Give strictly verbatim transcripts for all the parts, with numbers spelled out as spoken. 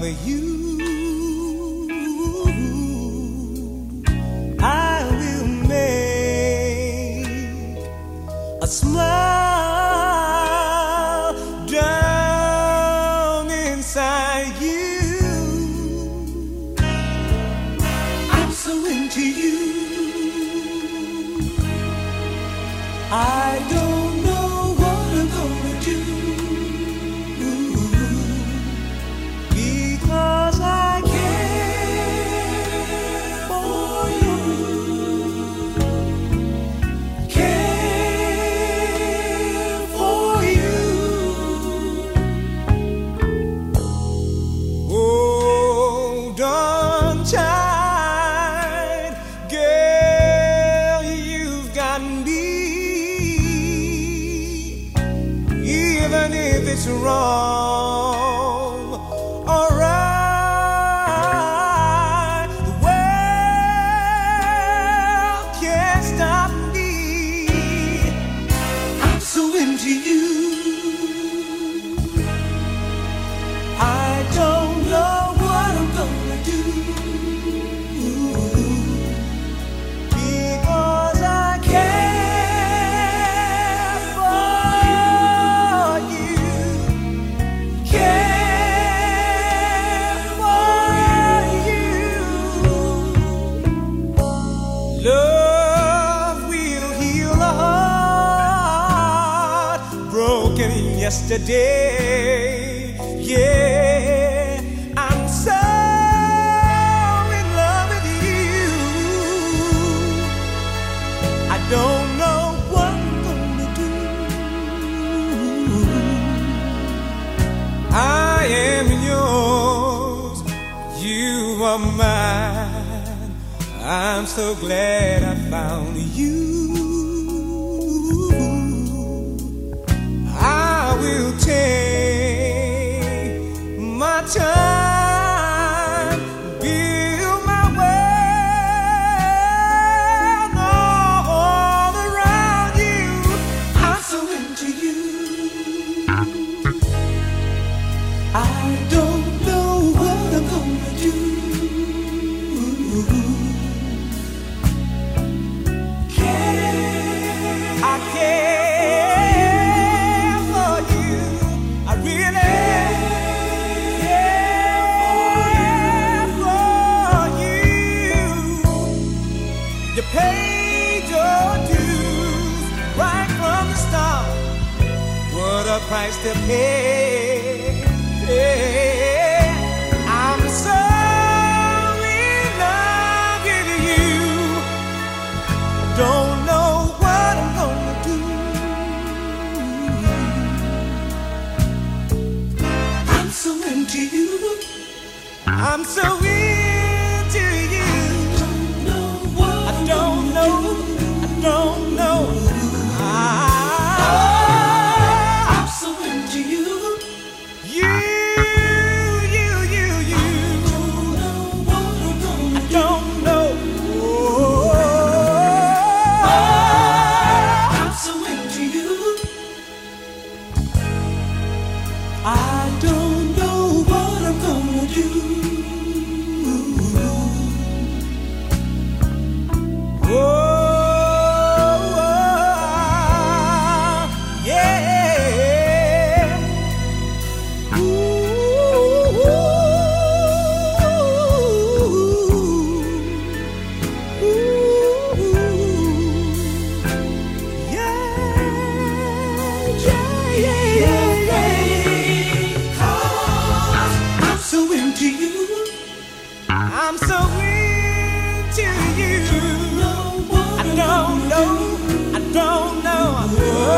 you. I will make a smile down inside you. I'm so into you. I don't know what I'm gonna do, because I care for you, care for you. Hold on tight, girl, you've got me. Even if it's wrong or right, the world can't stop me. I'm so into you. I don't know what I'm gonna do, because I care for you, care for you. Love will heal a heart broken yesterday. Yeah, I'm so in love with you. I don't know what I'm gonna do. I am yours, you are mine. I'm so glad I found you. I will take my time, build my world all around you. I'm so into you. I don't know what I'm gonna do. Care, I care for you. I really care for you. You paid your dues right from the start. What a price to pay. I'm so in love with you. Don't know what I'm gonna do. I'm so into you. I'm so into you. I don't know. I don't know. I'm so into you. You, you, you, you. I don't know. I'm so into you. I don't know what I'm gonna do. Oh, yeah. Ooh, ooh, yeah, yeah, yeah, yeah. 'Cause I'm so into you. I'm so into you. I don't know. I don't know. Oh,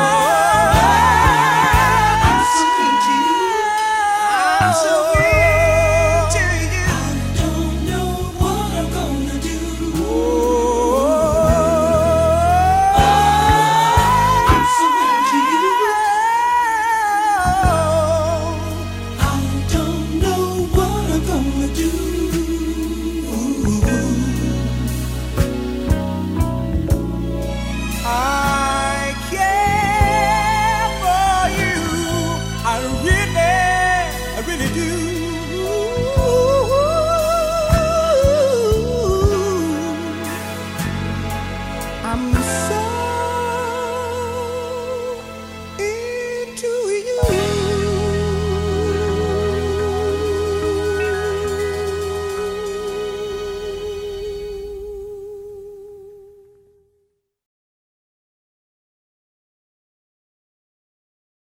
I'm so into you. I'm so into you. I don't know what I'm gonna do. Oh, I'm so into you. I don't know what I'm gonna do. I care for you. I really, I really do.